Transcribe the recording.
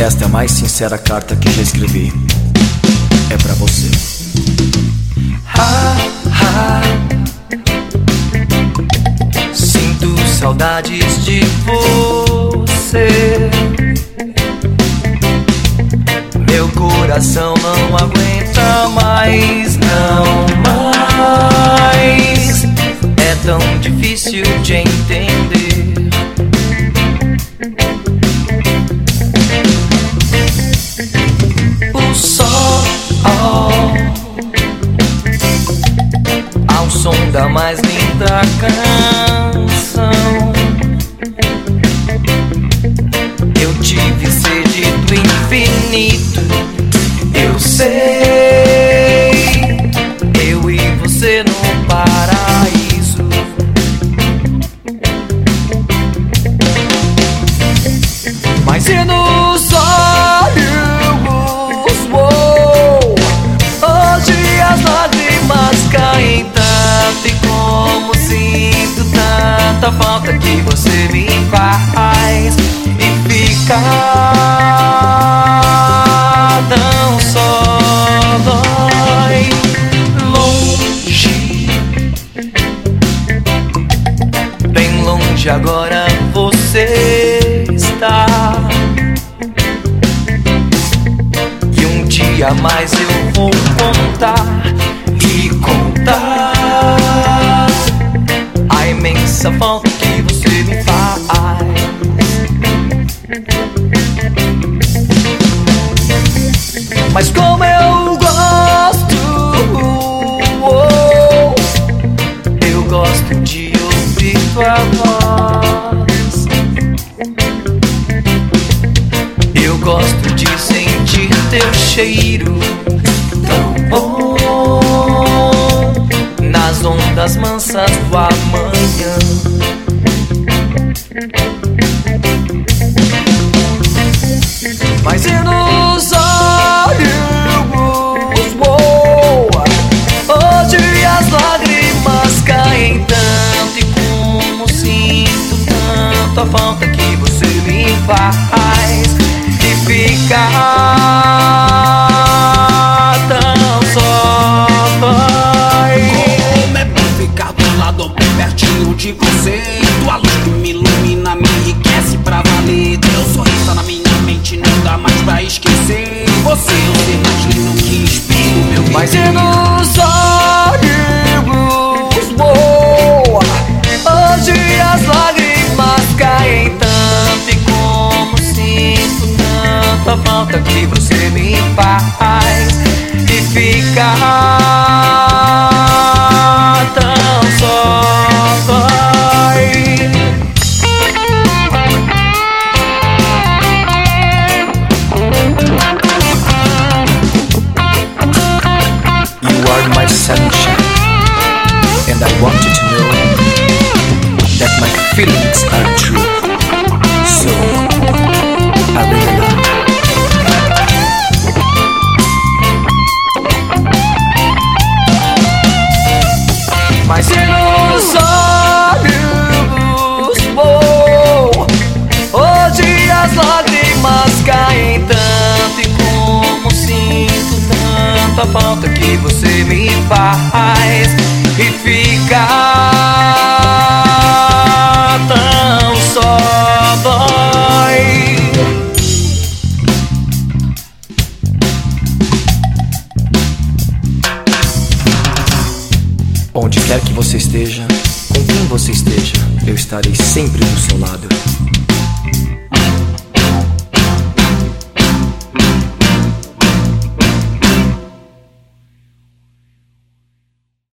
Esta é a mais sincera carta que já escrevi. É pra você. Sinto saudades de você. Meu coração não aguenta mais, não mais. É tão difícil de entender. O sol ao som da mais linda canção. Eu tive sede do infinito. Eu sei, eu e você no paraíso. Mas e nos olhos, hoje as lágrimas caem tanto. E como sinto tanta falta que você me faz. E fica tão só dói. Longe, bem longe agora você está. E um dia mais eu vou contar e contar a imensa falta que você me faz. Mas como eu gosto, eu gosto de ouvir tua voz. Eu gosto de sentir teu cheiro tão bom nas ondas mansas do amanhã. Mas e nos olhos, hoje as lágrimas caem tanto. E como sinto tanto a falta que você me faz. E fica tão só dói. Como é bom ficar do lado bem pertinho de você. Tua luz que me ilumina, me enriquece pra valer. Teu sorriso tá na minha mente, não dá mais pra esquecer. Você é o ser mais lindo que inspira o meu viver. Mas e nos olhos, hoje as lágrimas caem tanto. E como sinto tanta falta que você me faz. E fica tão só dói. You are my sunshine, and I want you to know that my feelings are true. So, I really love you. Mas e nos olhos, hoje as lágrimas caem tanto. E como sinto tanta falta que você me faz. E fica tão só dói. Onde quer que você esteja, com quem você esteja, eu estarei sempre do seu lado.